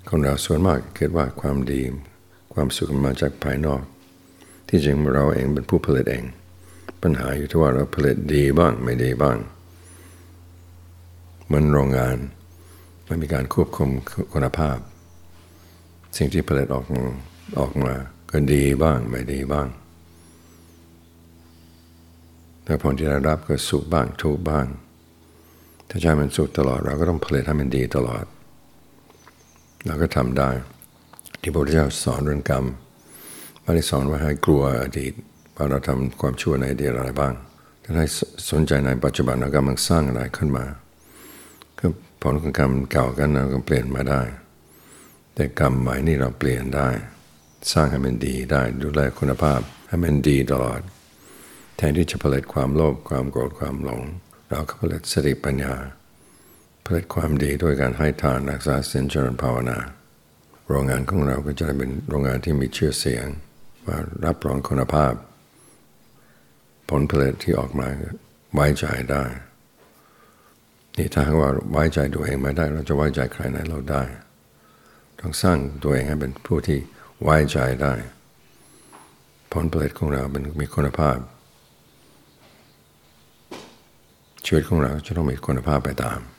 คนเราส่วนมากคิดว่าความดีความสุขมาจากภายนอกที่จริงเราเองเป็นผู้ผลิตเองปัญหาอยู่ที่ว่าเราผลิตดีบ้างไม่ดีบ้างเหมือนโรงงานมันมีการควบคุมคุณภาพสิ่งที่ผลิตออกมาก็ดีบ้างไม่ดีบ้างแต่ผลที่ได้รับก็สุขบ้างทุกข์บ้างถ้าใจมันสุขตลอดเราก็ต้องผลิตให้มันดีตลอดเราก็ทำได้ที่พระพุทธเจ้าสอนเรื่องกรรมไม่ได้สอนว่าให้กลัวอดีตว่าเราทำความชั่วในอดีตอะไรบ้างแต่ให้สนใจในปัจจุบันเรากำลังสร้างอะไรขึ้นมาคือผลของกรรมเก่ากันเราก็เปลี่ยนมาได้แต่กรรมใหม่นี่เราเปลี่ยนได้สร้างให้มันดีได้ดูแลคุณภาพให้มันดีตลอดแทนที่จะผลิตความโลภความโกรธความหลงเราก็ผลิตสติปัญญาผลิตความดีด้วยการให้ทานรักษาศีลเจริญภาวนาโรงงานของเราก็จะเป็นโรงงานที่มีชื่อเสียงว่ารับรองคุณภาพผลผลิตที่ออกมาไว้ใจได้นี่ถ้าว่าไว้ใจตัวเองไม่ได้เราจะไว้ใจใครไหนเราได้ต้องสร้างตัวเองให้เป็นผู้ที่ไว้ใจได้ผลผลิตของเราเป็นมีคุณภาพชีวิตของเราจะต้องมีคุณภาพไปตาม